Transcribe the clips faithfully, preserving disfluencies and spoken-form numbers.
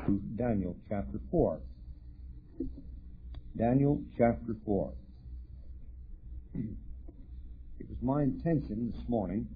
to Daniel chapter four. Daniel chapter four. It was my intention this morning,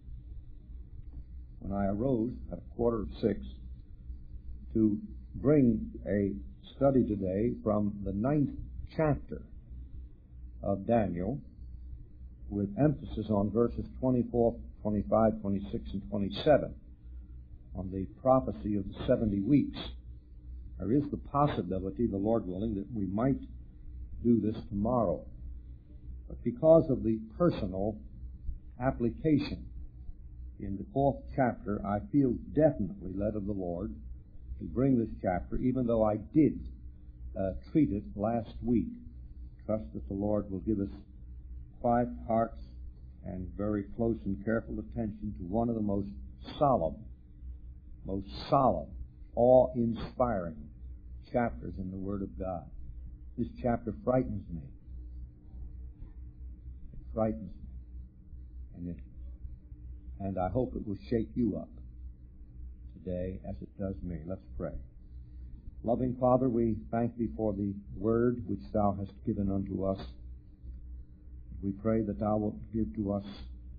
when I arose at a quarter of six, to bring a study today from the ninth chapter of Daniel, with emphasis on verses twenty-four, twenty-five, twenty-six, and twenty-seven, on the prophecy of the seventy weeks. There is the possibility, the Lord willing, that we might do this tomorrow. But because of the personal application in the fourth chapter, I feel definitely led of the Lord to bring this chapter, even though I did uh, treat it last week. Trust that the Lord will give us quiet hearts and very close and careful attention to one of the most solemn, most solemn, awe-inspiring chapters in the Word of God. This chapter frightens me. It frightens me. And, it, and I hope it will shake you up today as it does me. Let's pray. Loving Father, we thank Thee for the Word which Thou hast given unto us. We pray that Thou wilt give to us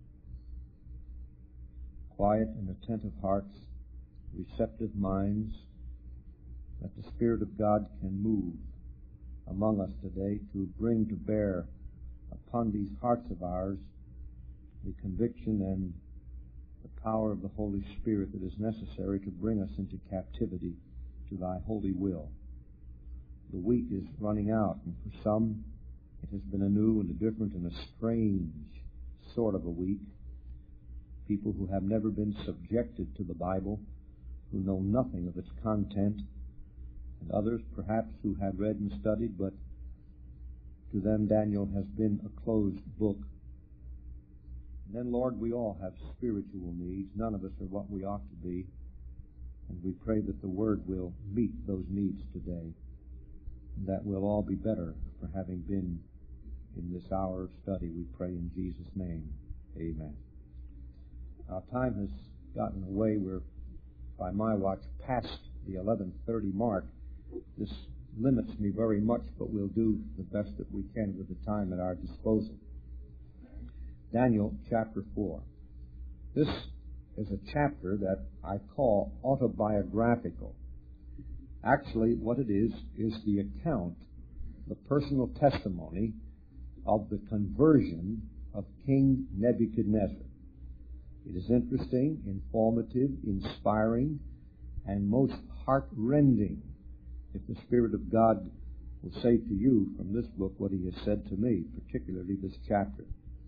quiet and attentive hearts, receptive minds, that the Spirit of God can move among us today to bring to bear upon these hearts of ours the conviction and the power of the Holy Spirit that is necessary to bring us into captivity to Thy holy will. The week is running out, and for some it has been a new and a different and a strange sort of a week. People who have never been subjected to the Bible, who know nothing of its content, and others perhaps who have read and studied, but to them Daniel has been a closed book. And then, Lord, we all have spiritual needs. None of us are what we ought to be. And we pray that the Word will meet those needs today, and that we'll all be better for having been in this hour of study. We pray in Jesus' name. Amen. Our time has gotten away. We're, by my watch, past the eleven thirty mark. This limits me very much, but we'll do the best that we can with the time at our disposal. Daniel chapter four. This is a chapter that I call autobiographical. Actually, what it is, is the account, the personal testimony of the conversion of King Nebuchadnezzar. It is interesting, informative, inspiring, and most heart-rending, if the Spirit of God will say to you from this book what He has said to me, particularly this chapter.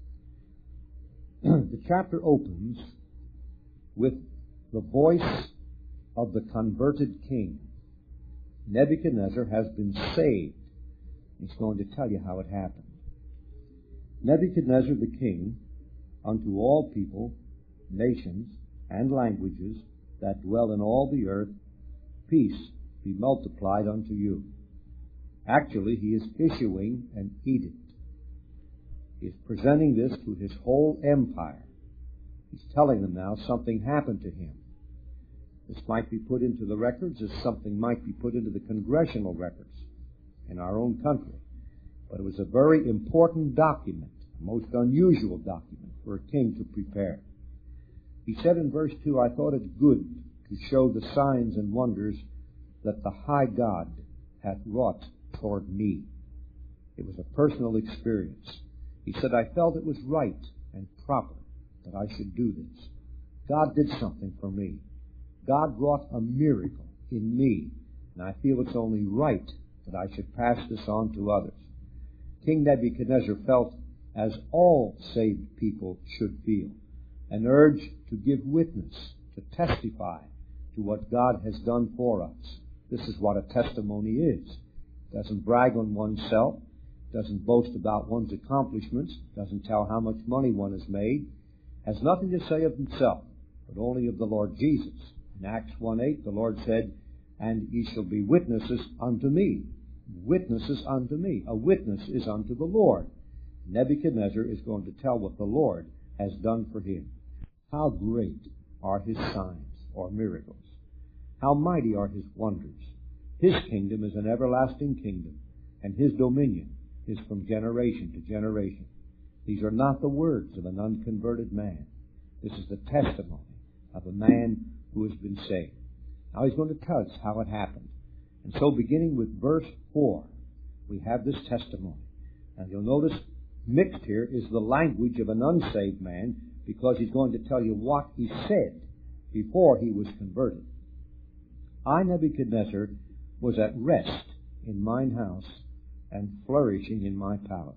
The chapter opens with the voice of the converted king. Nebuchadnezzar has been saved. He's going to tell you how it happened. Nebuchadnezzar the king, unto all people, nations, and languages that dwell in all the earth, peace be multiplied unto you. Actually, he is issuing an edict. He is presenting this to his whole empire. He's telling them now something happened to him. This might be put into the records as something might be put into the congressional records in our own country. But it was a very important document, a most unusual document for a king to prepare. He said in verse two, I thought it good to show the signs and wonders that the high God hath wrought toward me. It was a personal experience. He said, I felt it was right and proper that I should do this. God did something for me. God wrought a miracle in me, and I feel it's only right that I should pass this on to others. King Nebuchadnezzar felt as all saved people should feel, an urge to give witness, to testify to what God has done for us. This is what a testimony is. It doesn't brag on oneself, doesn't boast about one's accomplishments, doesn't tell how much money one has made, has nothing to say of himself, but only of the Lord Jesus. In Acts one eight, the Lord said, and ye shall be witnesses unto me. Witnesses unto me. A witness is unto the Lord. Nebuchadnezzar is going to tell what the Lord has done for him. How great are his signs or miracles. How mighty are his wonders! His kingdom is an everlasting kingdom, and his dominion is from generation to generation. These are not the words of an unconverted man. This is the testimony of a man who has been saved. Now he's going to tell us how it happened. And so beginning with verse four, we have this testimony. And you'll notice mixed here is the language of an unsaved man, because he's going to tell you what he said before he was converted. I, Nebuchadnezzar, was at rest in mine house and flourishing in my palace.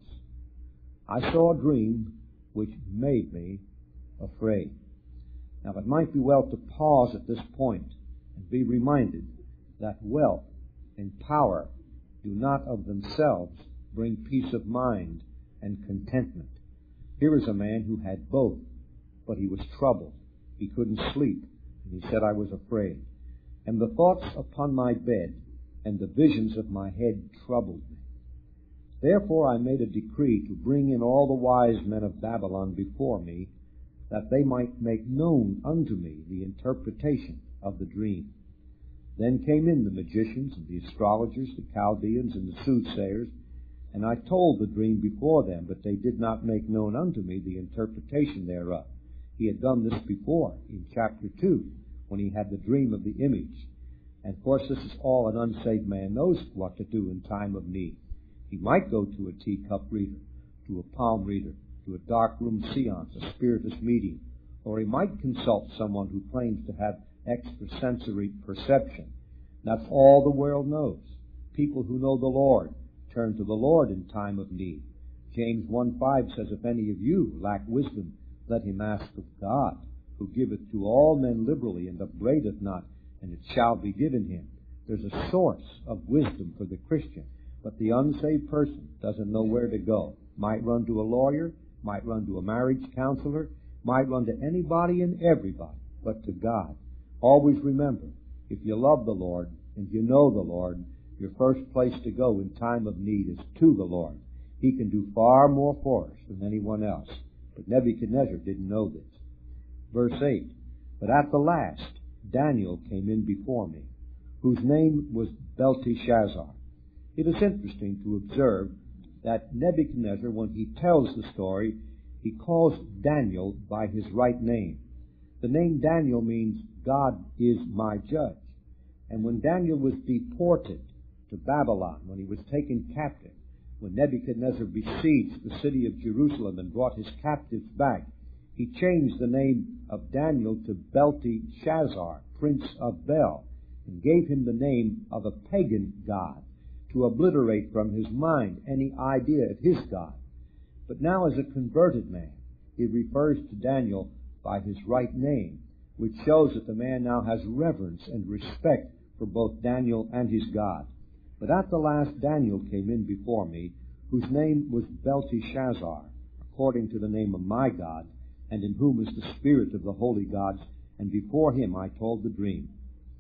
I saw a dream which made me afraid. Now it might be well to pause at this point and be reminded that wealth and power do not of themselves bring peace of mind and contentment. Here is a man who had both, but he was troubled. He couldn't sleep, and he said, I was afraid. And the thoughts upon my bed and the visions of my head troubled me. Therefore I made a decree to bring in all the wise men of Babylon before me, that they might make known unto me the interpretation of the dream. Then came in the magicians and the astrologers, the Chaldeans and the soothsayers, and I told the dream before them, but they did not make known unto me the interpretation thereof. He had done this before in chapter two, when he had the dream of the image. And of course, this is all an unsaved man knows what to do in time of need. He might go to a teacup reader, to a palm reader, to a darkroom seance, a spiritus medium, or he might consult someone who claims to have extrasensory perception. That's all the world knows. People who know the Lord turn to the Lord in time of need. James one five says, if any of you lack wisdom, let him ask of God, who giveth to all men liberally and upbraideth not, and it shall be given him. There's a source of wisdom for the Christian, but the unsaved person doesn't know where to go. Might run to a lawyer, might run to a marriage counselor, might run to anybody and everybody, but to God. Always remember, if you love the Lord and you know the Lord, your first place to go in time of need is to the Lord. He can do far more for us than anyone else. But Nebuchadnezzar didn't know this. Verse eight, but at the last Daniel came in before me, whose name was Belteshazzar. It is interesting to observe that Nebuchadnezzar, when he tells the story, he calls Daniel by his right name. The name Daniel means God is my judge. And when Daniel was deported to Babylon, when he was taken captive, when Nebuchadnezzar besieged the city of Jerusalem and brought his captives back, he changed the name of Daniel to Belteshazzar, prince of Bel, and gave him the name of a pagan god to obliterate from his mind any idea of his God. But now as a converted man, he refers to Daniel by his right name, which shows that the man now has reverence and respect for both Daniel and his God. But at the last Daniel came in before me, whose name was Belteshazzar, according to the name of my God, and in whom is the spirit of the holy gods, and before him I told the dream.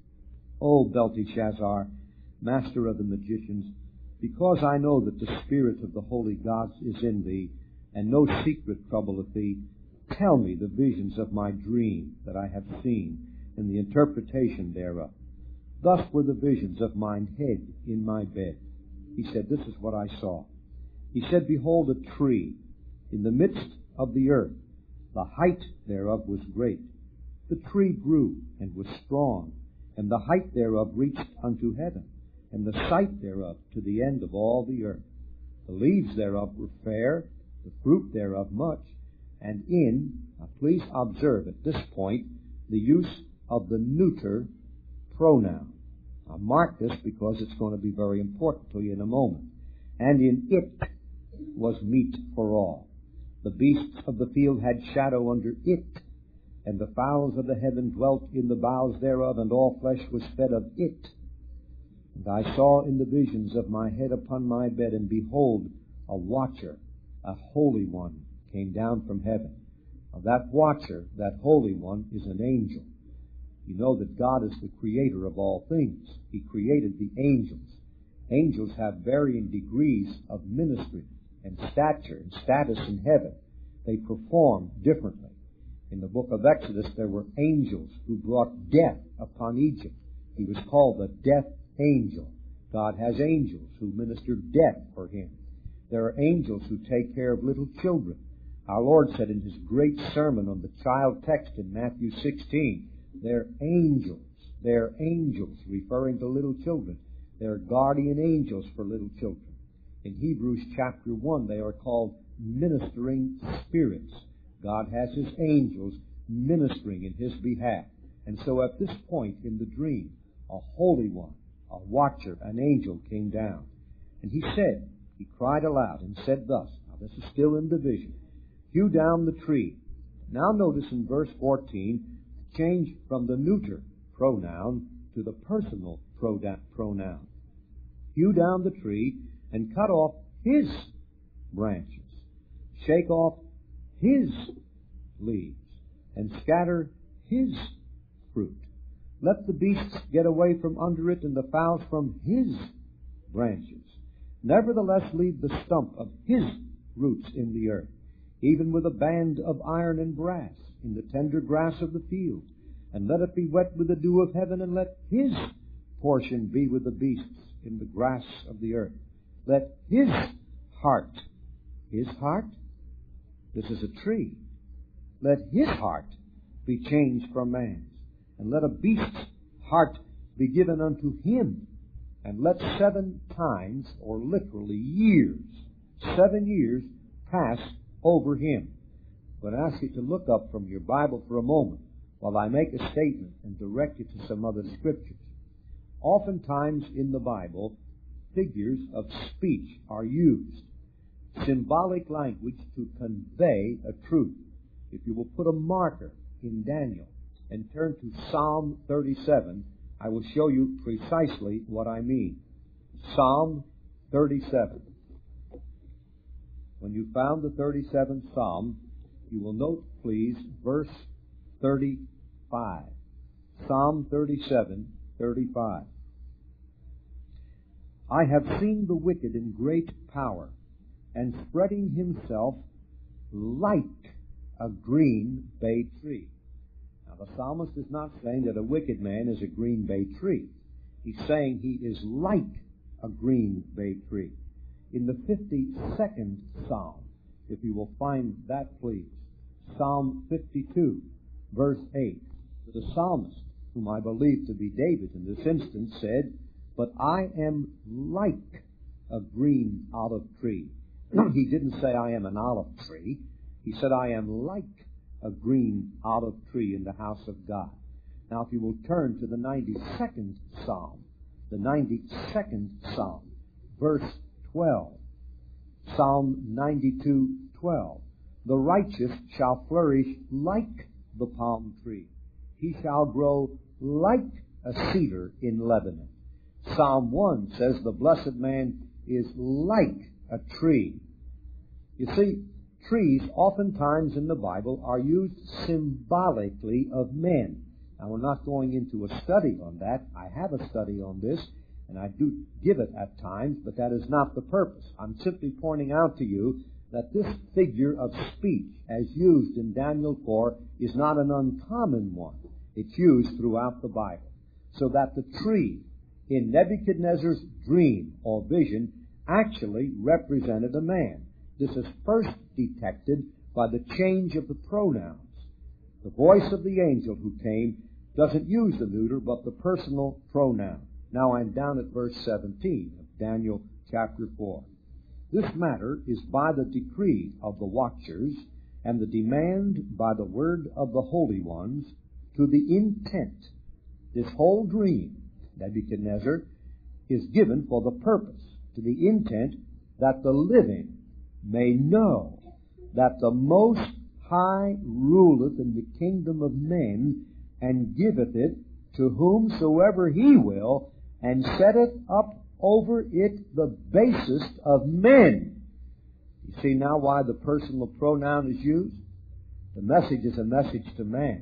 O Belteshazzar, master of the magicians, because I know that the spirit of the holy gods is in thee, and no secret troubleth thee, tell me the visions of my dream that I have seen, and the interpretation thereof. Thus were the visions of mine head in my bed. He said, this is what I saw. He said, behold, a tree in the midst of the earth. The height thereof was great. The tree grew and was strong, and the height thereof reached unto heaven, and the sight thereof to the end of all the earth. The leaves thereof were fair, the fruit thereof much, and in, now please observe at this point, the use of the neuter pronoun. Now mark this because it's going to be very important to you in a moment. And in it was meat for all. The beasts of the field had shadow under it, and the fowls of the heaven dwelt in the boughs thereof, and all flesh was fed of it. And I saw in the visions of my head upon my bed, and behold, a watcher, a holy one, came down from heaven. Now that watcher, that holy one, is an angel. You know that God is the creator of all things. He created the angels. Angels have varying degrees of ministry and stature and status in heaven. They perform differently. In the book of Exodus, there were angels who brought death upon Egypt. He was called the death angel. God has angels who minister death for Him. There are angels who take care of little children. Our Lord said in His great sermon on the child text in Matthew sixteen, they're angels. They're angels, referring to little children. They're guardian angels for little children. In Hebrews chapter one, they are called ministering spirits. God has His angels ministering in His behalf. And so at this point in the dream, a holy one, a watcher, an angel came down. And he said, he cried aloud and said thus, now this is still in division, hew down the tree. Now notice in verse fourteen, change from the neuter pronoun to the personal pronoun. Hew down the tree and cut off his branches. Shake off his leaves and scatter his fruit. Let the beasts get away from under it and the fowls from his branches. Nevertheless leave the stump of his roots in the earth, even with a band of iron and brass in the tender grass of the field. And let it be wet with the dew of heaven, and let his portion be with the beasts in the grass of the earth. Let his heart, his heart, this is a tree, let his heart be changed from man's, and let a beast's heart be given unto him, and let seven times, or literally years, seven years pass over him. I'm going to ask you to look up from your Bible for a moment while I make a statement and direct you to some other scriptures. Oftentimes in the Bible, figures of speech are used, symbolic language to convey a truth. If you will put a marker in Daniel and turn to Psalm thirty-seven, I will show you precisely what I mean. Psalm thirty-seven. When you found the thirty-seventh Psalm, you will note, please, verse thirty-five. Psalm thirty-seven, thirty-five. I have seen the wicked in great power, and spreading himself like a green bay tree. Now the psalmist is not saying that a wicked man is a green bay tree. He's saying he is like a green bay tree. In the fifty-second Psalm, if you will find that, please, Psalm fifty-two, verse eight, the psalmist, whom I believe to be David in this instance, said, but I am like a green olive tree. He didn't say I am an olive tree. He said I am like a green olive tree in the house of God. Now if you will turn to the ninety-second Psalm, the ninety-second Psalm, verse twelve, Psalm ninety-two, twelve. The righteous shall flourish like the palm tree. He shall grow like a cedar in Lebanon. Psalm one says the blessed man is like a tree. You see, trees oftentimes in the Bible are used symbolically of men. Now, we're not going into a study on that. I have a study on this, and I do give it at times, but that is not the purpose. I'm simply pointing out to you that this figure of speech, as used in Daniel four, is not an uncommon one. It's used throughout the Bible. So that the tree in Nebuchadnezzar's dream or vision actually represented a man. This is first detected by the change of the pronouns. The voice of the angel who came doesn't use the neuter, but the personal pronoun. Now I'm down at verse seventeen of Daniel chapter four. This matter is by the decree of the watchers and the demand by the word of the holy ones to the intent. This whole dream, Nebuchadnezzar, is given for the purpose, to the intent that the living may know that the Most High ruleth in the kingdom of men, and giveth it to whomsoever he will, and setteth up over it the basest of men. You see now why the personal pronoun is used? The message is a message to man.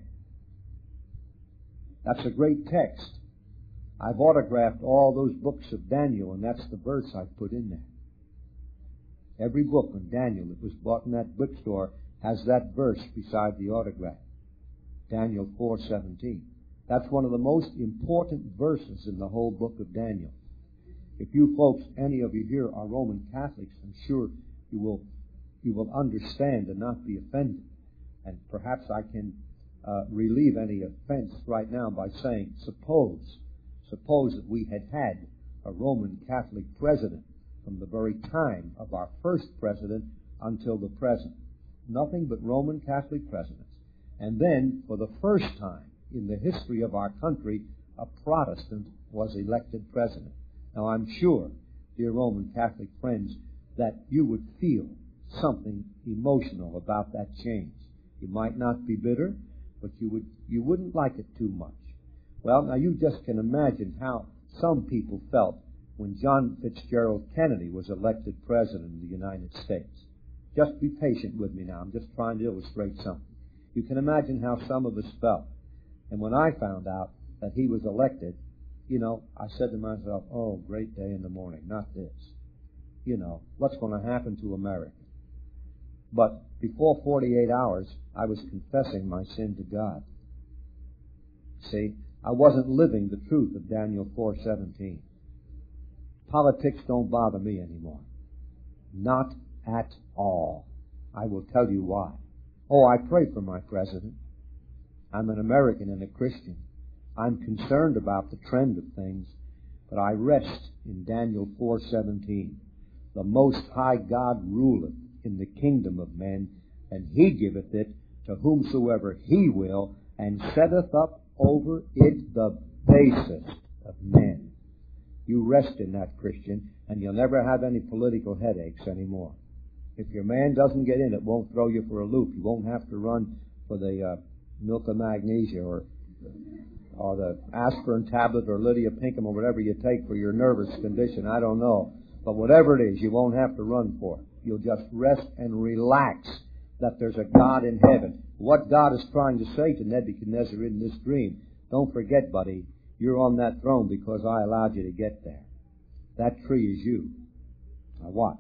That's a great text. I've autographed all those books of Daniel, and that's the verse I've put in there. Every book on Daniel that was bought in that bookstore has that verse beside the autograph. Daniel four seventeen. That's one of the most important verses in the whole book of Daniel. If you folks, any of you here, are Roman Catholics, I'm sure you will you will understand and not be offended. And perhaps I can uh, relieve any offense right now by saying, suppose, suppose that we had had a Roman Catholic president from the very time of our first president until the present. Nothing but Roman Catholic presidents. And then, for the first time in the history of our country, a Protestant was elected president. Now, I'm sure, dear Roman Catholic friends, that you would feel something emotional about that change. You might not be bitter, but you would you wouldn't like it too much. Well, now you just can imagine how some people felt when John Fitzgerald Kennedy was elected president of the United States. Just be patient with me now. I'm just trying to illustrate something. You can imagine how some of us felt. And when I found out that he was elected, you know, I said to myself, oh, great day in the morning, not this. You know, what's going to happen to America? But before forty-eight hours, I was confessing my sin to God. See, I wasn't living the truth of Daniel four seventeen. Politics don't bother me anymore. Not at all. I will tell you why. Oh, I pray for my president. I'm an American and a Christian. I'm concerned about the trend of things, but I rest in Daniel four seventeen. The Most High God ruleth in the kingdom of men, and He giveth it to whomsoever He will, and setteth up over it the basest of men. You rest in that, Christian, and you'll never have any political headaches anymore. If your man doesn't get in, it won't throw you for a loop. You won't have to run for the uh, milk of magnesia or or the aspirin tablet or Lydia Pinkham or whatever you take for your nervous condition. I don't know. But whatever it is, you won't have to run for it. You'll just rest and relax that there's a God in heaven. What God is trying to say to Nebuchadnezzar in this dream, don't forget, buddy, you're on that throne because I allowed you to get there. That tree is you. Now watch.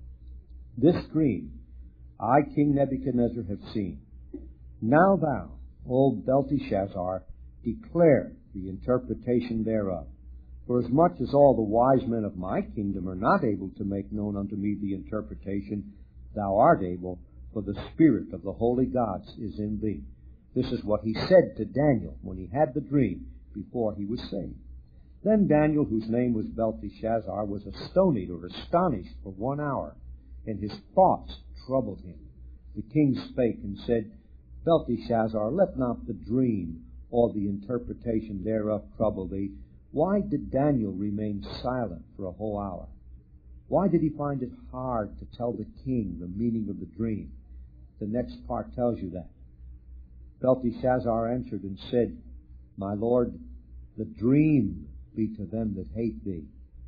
This dream I, King Nebuchadnezzar, have seen. Now thou, O Belteshazzar, declare the interpretation thereof. For as much as all the wise men of my kingdom are not able to make known unto me the interpretation, thou art able, for the Spirit of the holy gods is in thee. This is what he said to Daniel when he had the dream before he was saved. Then Daniel, whose name was Belteshazzar, was astonied or astonished for one hour, and his thoughts troubled him. The king spake and said, Belteshazzar, let not the dream or the interpretation thereof trouble thee. Why did Daniel remain silent for a whole hour? Why did he find it hard to tell the king the meaning of the dream? The next part tells you that. Belteshazzar answered and said, My lord, the dream be to them that hate thee.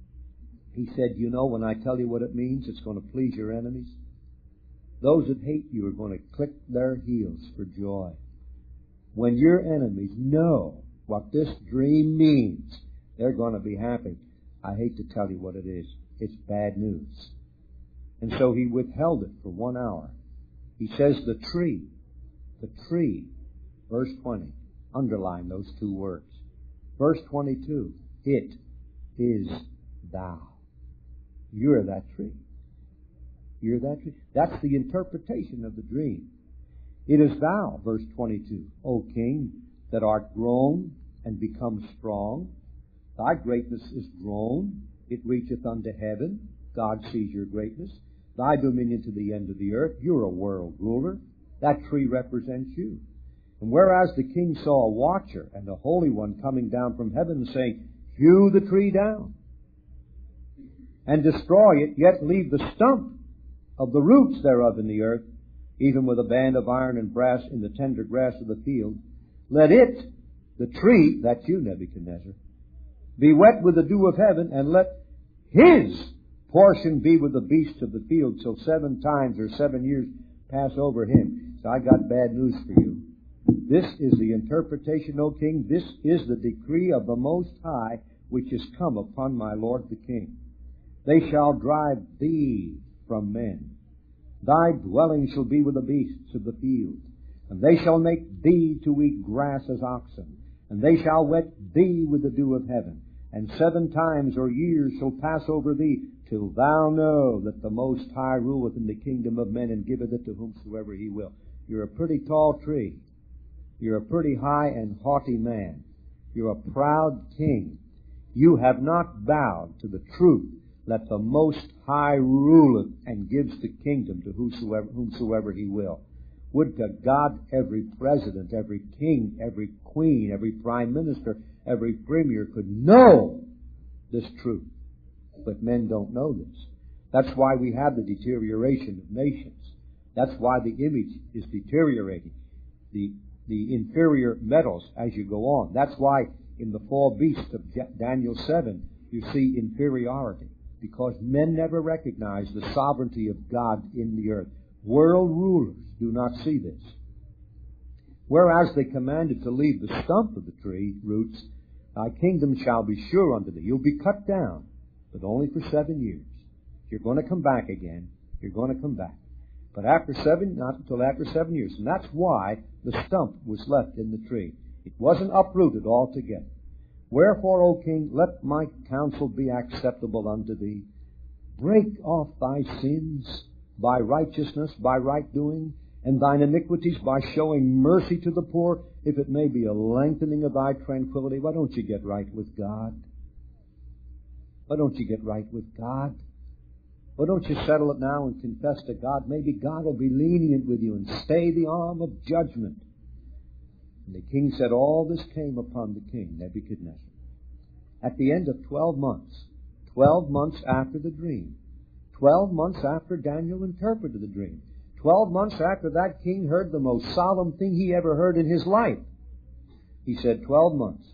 He said, you know, when I tell you what it means, it's going to please your enemies. Those that hate you are going to click their heels for joy. When your enemies know what this dream means, they're going to be happy. I hate to tell you what it is. It's bad news. And so he withheld it for one hour. He says the tree, the tree, verse twenty, underline those two words. Verse twenty-two, it is thou. You're that tree. You're that tree. That's the interpretation of the dream. It is thou, verse twenty-two, O king, that art grown and become strong. Thy greatness is grown. It reacheth unto heaven. God sees your greatness. Thy dominion to the end of the earth. You're a world ruler. That tree represents you. And whereas the king saw a watcher and a holy one coming down from heaven saying, hew the tree down and destroy it, yet leave the stump of the roots thereof in the earth, even with a band of iron and brass in the tender grass of the field. Let it, the tree, that's you, Nebuchadnezzar, be wet with the dew of heaven, and let his portion be with the beasts of the field till seven times or seven years pass over him. So I got bad news for you. This is the interpretation, O king. This is the decree of the Most High, which is come upon my lord the king. They shall drive thee from men. Thy dwelling shall be with the beasts of the field. And they shall make thee to eat grass as oxen, And they shall wet thee with the dew of heaven. And seven times or years shall pass over thee, till thou know that the Most High ruleth in the kingdom of men, and giveth it to whomsoever he will. You're a pretty tall tree. You're a pretty high and haughty man. You're a proud king. You have not bowed to the truth that the Most High ruleth and gives the kingdom to whosoever, whomsoever he will. Would to God every president, every king, every queen, every prime minister, every premier could know this truth. But men don't know this. That's why we have the deterioration of nations. That's why the image is deteriorating. The, the inferior metals as you go on. That's why in the four beasts of Daniel seven you see inferiority. Because men never recognize the sovereignty of God in the earth. World rulers do not see this. Whereas they commanded to leave the stump of the tree roots, thy kingdom shall be sure unto thee. You'll be cut down, but only for seven years. You're going to come back again. You're going to come back. But after seven, not until after seven years. And that's why the stump was left in the tree. It wasn't uprooted altogether. Wherefore, O king, let my counsel be acceptable unto thee. Break off thy sins by righteousness, by right doing, and thine iniquities by showing mercy to the poor, if it may be a lengthening of thy tranquility. Why don't you get right with God? Why don't you get right with God? Why don't you settle it now and confess to God? Maybe God will be lenient with you and stay the arm of judgment. And the king said, all this came upon the king, Nebuchadnezzar. At the end of twelve months, twelve months after the dream, twelve months after Daniel interpreted the dream, twelve months after that king heard the most solemn thing he ever heard in his life, he said, twelve months.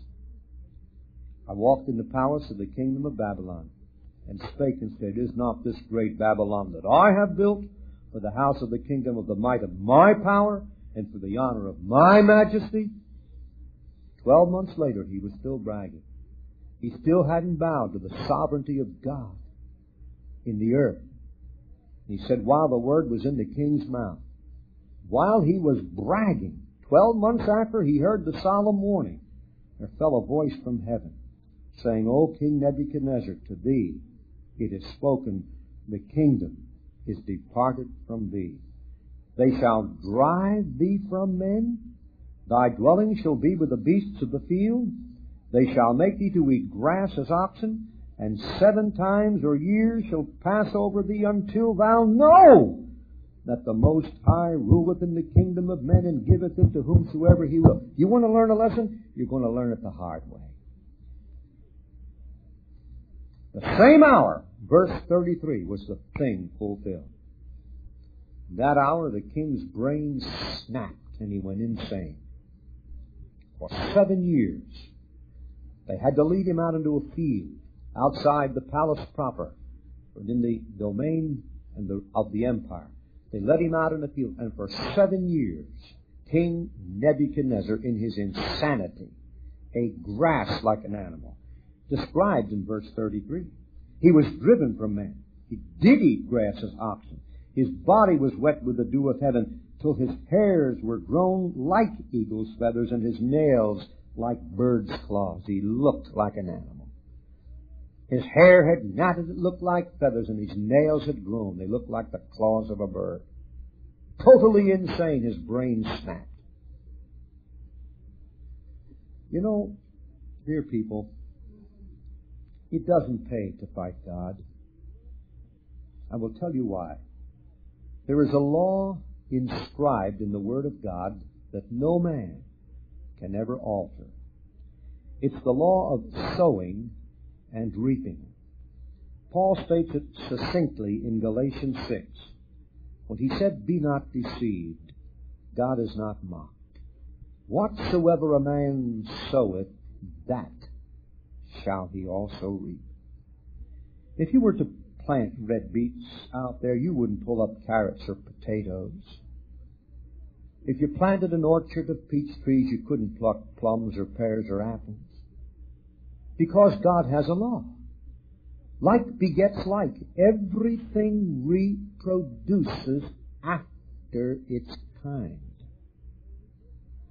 I walked in the palace of the kingdom of Babylon, and spake and said, is not this great Babylon that I have built for the house of the kingdom of the might of my power, and for the honor of my majesty? Twelve months later, he was still bragging. He still hadn't bowed to the sovereignty of God in the earth. He said, while the word was in the king's mouth, while he was bragging, twelve months after he heard the solemn warning, there fell a voice from heaven, saying, O King Nebuchadnezzar, to thee it is spoken, the kingdom is departed from thee. They shall drive thee from men. Thy dwelling shall be with the beasts of the field. They shall make thee to eat grass as oxen, and seven times or years shall pass over thee until thou know that the Most High ruleth in the kingdom of men and giveth it to whomsoever he will. You want to learn a lesson? You're going to learn it the hard way. The same hour, verse thirty-three, was the thing fulfilled. That hour the king's brain snapped and he went insane. For seven years, they had to lead him out into a field outside the palace proper, in the domain and the, of the empire. They led him out in the field, and for seven years, King Nebuchadnezzar, in his insanity, ate grass like an animal, described in verse thirty-three. He was driven from men. He did eat grass as oxen. His body was wet with the dew of heaven, till his hairs were grown like eagle's feathers, and his nails like bird's claws. He looked like an animal. His hair had matted, it looked like feathers, and his nails had grown. They looked like the claws of a bird. Totally insane, his brain snapped. You know, dear people, it doesn't pay to fight God. I will tell you why. There is a law inscribed in the Word of God that no man can ever alter. It's the law of sowing and reaping. Paul states it succinctly in Galatians six, when he said, be not deceived, God is not mocked. Whatsoever a man soweth, that shall he also reap. If you were to plant red beets out there, you wouldn't pull up carrots or potatoes. If you planted an orchard of peach trees, you couldn't pluck plums or pears or apples. Because God has a law. Like begets like. Everything reproduces after its kind.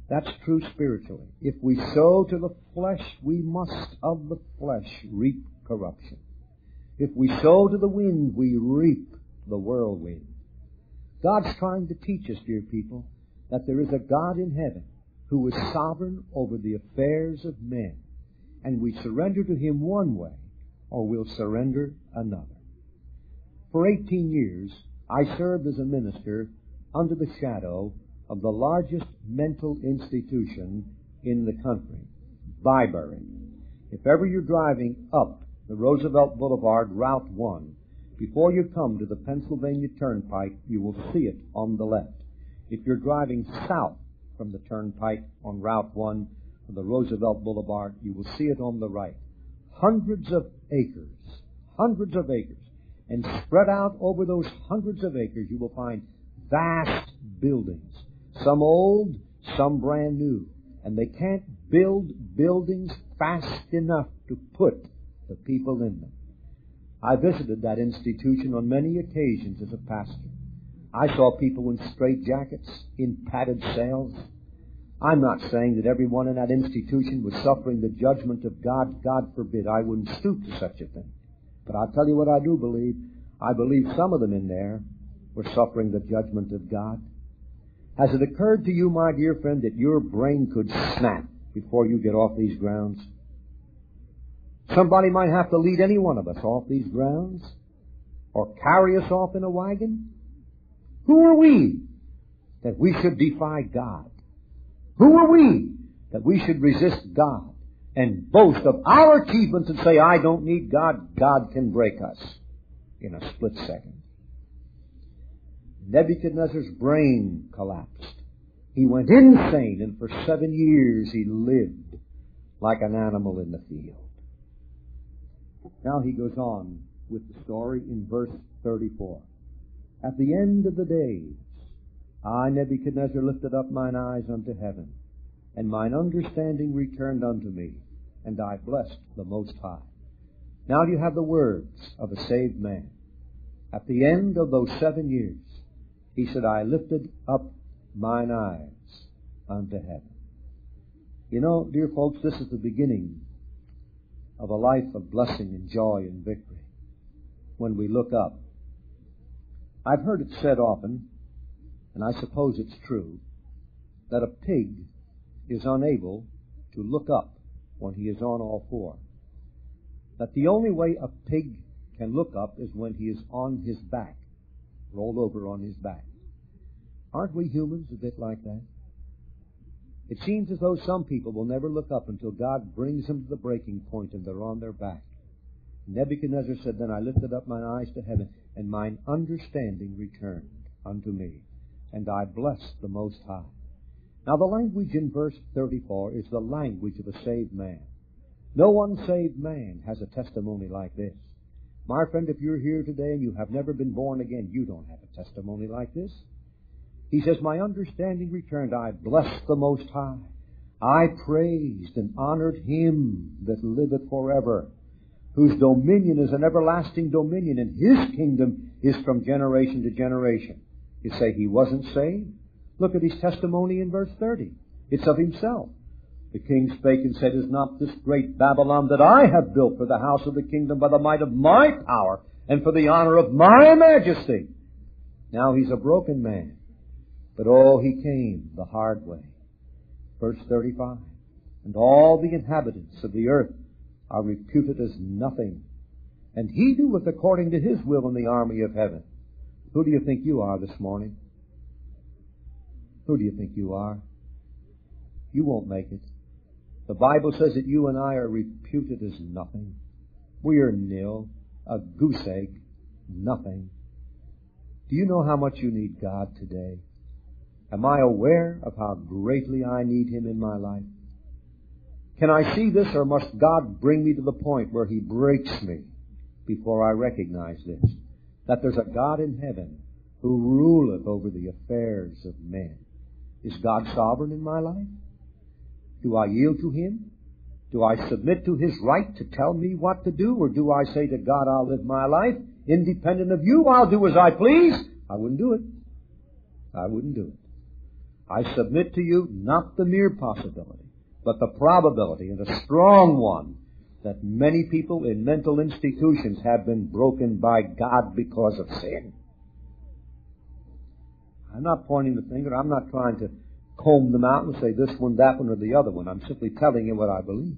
That's true spiritually. If we sow to the flesh, we must of the flesh reap corruption. If we sow to the wind, we reap the whirlwind. God's trying to teach us, dear people, that there is a God in heaven who is sovereign over the affairs of men, and we surrender to Him one way, or we'll surrender another. For eighteen years, I served as a minister under the shadow of the largest mental institution in the country, Bybury. If ever you're driving up the Roosevelt Boulevard, Route one, before you come to the Pennsylvania Turnpike, you will see it on the left. If you're driving south from the Turnpike on Route one to the Roosevelt Boulevard, you will see it on the right. Hundreds of acres, hundreds of acres. And spread out over those hundreds of acres, you will find vast buildings. Some old, some brand new. And they can't build buildings fast enough to put the people in them. I visited that institution on many occasions as a pastor. I saw people in straitjackets, in padded cells. I'm not saying that everyone in that institution was suffering the judgment of God. God forbid. I wouldn't stoop to such a thing. But I'll tell you what I do believe. I believe some of them in there were suffering the judgment of God. Has it occurred to you, my dear friend, that your brain could snap before you get off these grounds? Somebody might have to lead any one of us off these grounds, or carry us off in a wagon. Who are we that we should defy God? Who are we that we should resist God and boast of our achievements and say, I don't need God, God can break us in a split second? Nebuchadnezzar's brain collapsed. He went insane, and for seven years he lived like an animal in the field. Now he goes on with the story in verse thirty-four. At the end of the days, I, Nebuchadnezzar, lifted up mine eyes unto heaven, and mine understanding returned unto me, and I blessed the Most High. Now do you have the words of a saved man? At the end of those seven years, he said, I lifted up mine eyes unto heaven. You know, dear folks, this is the beginning of a life of blessing and joy and victory when we look up. I've heard it said often, and I suppose it's true, that a pig is unable to look up when he is on all four. That the only way a pig can look up is when he is on his back, rolled over on his back. Aren't we humans a bit like that? It seems as though some people will never look up until God brings them to the breaking point and they're on their back. Nebuchadnezzar said, Then I lifted up mine eyes to heaven, and mine understanding returned unto me, and I blessed the Most High. Now the language in verse thirty-four is the language of a saved man. No unsaved man has a testimony like this. My friend, if you're here today and you have never been born again, you don't have a testimony like this. He says, My understanding returned, I blessed the Most High. I praised and honored Him that liveth forever, whose dominion is an everlasting dominion, and His kingdom is from generation to generation. You say He wasn't saved? Look at his testimony in verse thirty. It's of himself. The king spake and said, Is not this great Babylon that I have built for the house of the kingdom by the might of my power and for the honor of my majesty? Now he's a broken man. But oh, he came the hard way. Verse thirty-five. And all the inhabitants of the earth are reputed as nothing. And he doeth according to his will in the army of heaven. Who do you think you are this morning? Who do you think you are? You won't make it. The Bible says that you and I are reputed as nothing. We are nil, a goose egg, nothing. Do you know how much you need God today? Am I aware of how greatly I need Him in my life? Can I see this, or must God bring me to the point where He breaks me before I recognize this? That there's a God in heaven who ruleth over the affairs of men. Is God sovereign in my life? Do I yield to Him? Do I submit to His right to tell me what to do? Or do I say to God, I'll live my life independent of you. I'll do as I please. I wouldn't do it. I wouldn't do it. I submit to you not the mere possibility, but the probability, and a strong one, that many people in mental institutions have been broken by God because of sin. I'm not pointing the finger. I'm not trying to comb them out and say this one, that one, or the other one. I'm simply telling you what I believe.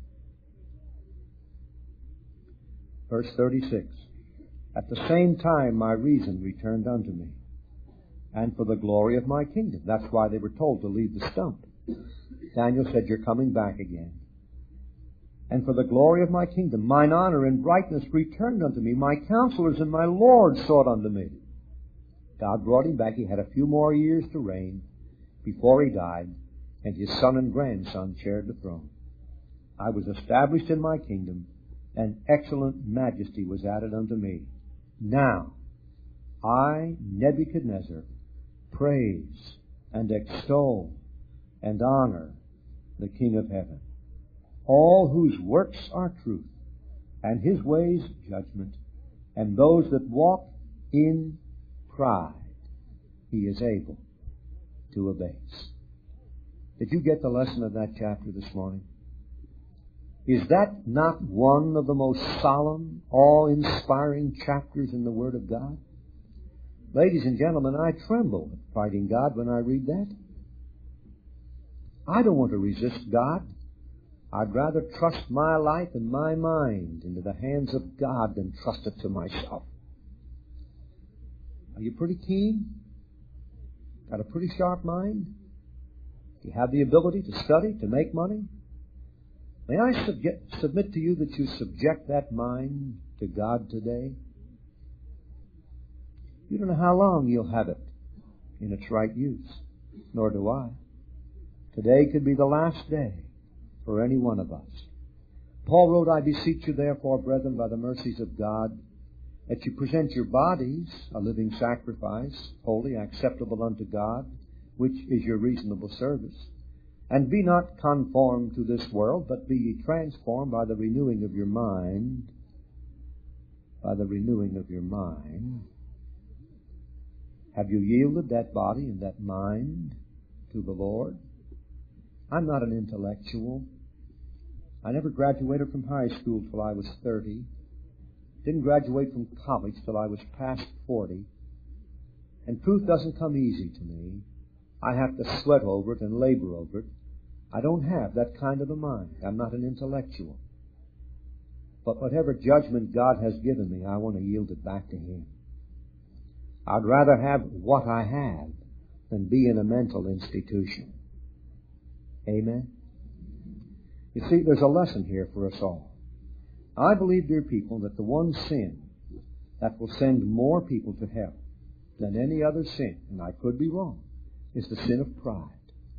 Verse thirty-six. At the same time my reason returned unto me, and for the glory of my kingdom. That's why they were told to leave the stump. Daniel said, you're coming back again. And for the glory of my kingdom, mine honor and brightness returned unto me. My counselors and my Lord sought unto me. God brought him back. He had a few more years to reign before he died, and his son and grandson shared the throne. I was established in my kingdom, and excellent majesty was added unto me. Now, I, Nebuchadnezzar, praise and extol and honor the King of heaven, all whose works are truth, and his ways judgment, and those that walk in pride he is able to abase. Did you get the lesson of that chapter this morning? Is that not one of the most solemn, awe-inspiring chapters in the Word of God? Ladies and gentlemen, I tremble at fighting God when I read that. I don't want to resist God. I'd rather trust my life and my mind into the hands of God than trust it to myself. Are you pretty keen? Got a pretty sharp mind? Do you have the ability to study, to make money? May I subject, submit to you that you subject that mind to God today? You don't know how long you'll have it in its right use, nor do I. Today could be the last day for any one of us. Paul wrote, I beseech you therefore, brethren, by the mercies of God, that you present your bodies a living sacrifice, holy, acceptable unto God, which is your reasonable service. And be not conformed to this world, but be ye transformed by the renewing of your mind, by the renewing of your mind. Have you yielded that body and that mind to the Lord? I'm not an intellectual. I never graduated from high school till I was thirty. Didn't graduate from college till I was past forty. And truth doesn't come easy to me. I have to sweat over it and labor over it. I don't have that kind of a mind. I'm not an intellectual. But whatever judgment God has given me, I want to yield it back to Him. I'd rather have what I have than be in a mental institution. Amen? You see, there's a lesson here for us all. I believe, dear people, that the one sin that will send more people to hell than any other sin, and I could be wrong, is the sin of pride.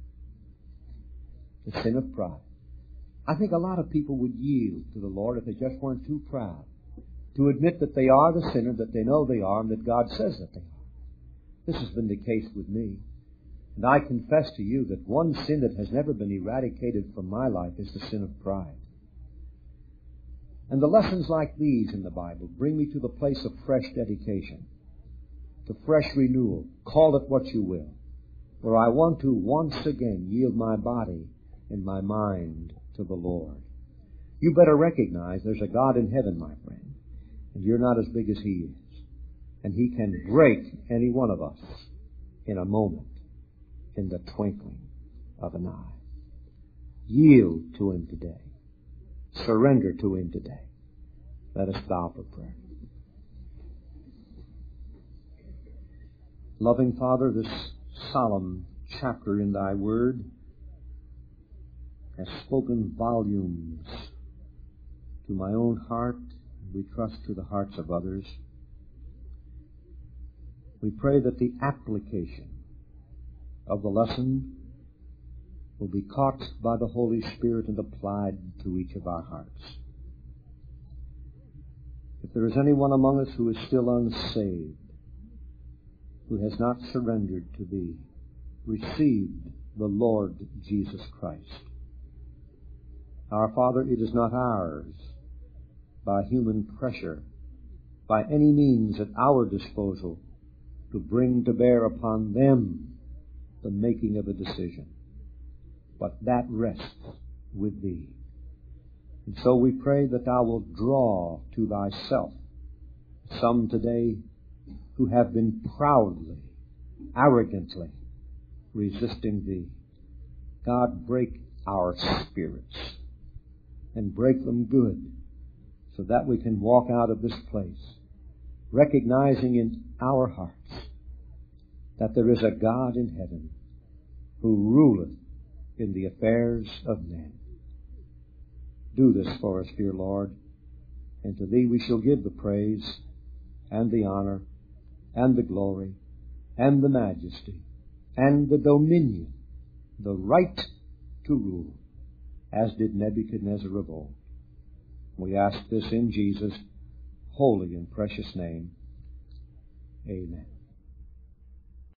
The sin of pride. I think a lot of people would yield to the Lord if they just weren't too proud to admit that they are the sinner, that they know they are, and that God says that they are. This has been the case with me. And I confess to you that one sin that has never been eradicated from my life is the sin of pride. And the lessons like these in the Bible bring me to the place of fresh dedication, to fresh renewal, call it what you will, where I want to once again yield my body and my mind to the Lord. You better recognize there's a God in heaven, my friend, and you're not as big as He is. And He can break any one of us in a moment, in the twinkling of an eye. Yield to Him today. Surrender to Him today. Let us bow for prayer. Loving Father, this solemn chapter in Thy Word has spoken volumes to my own heart, and we trust to the hearts of others. We pray that the application of the lesson will be caught by the Holy Spirit and applied to each of our hearts. If there is anyone among us who is still unsaved, who has not surrendered to Thee, received the Lord Jesus Christ. Our Father, it is not ours, by human pressure, by any means at our disposal, to bring to bear upon them the making of a decision. But that rests with Thee. And so we pray that Thou wilt draw to Thyself some today who have been proudly, arrogantly resisting Thee. God, break our spirits and break them good so that we can walk out of this place recognizing in our hearts that there is a God in heaven who ruleth in the affairs of men. Do this for us, dear Lord, and to Thee we shall give the praise and the honor and the glory and the majesty and the dominion, the right to rule, as did Nebuchadnezzar of old. We ask this in Jesus' holy and precious name. Amen.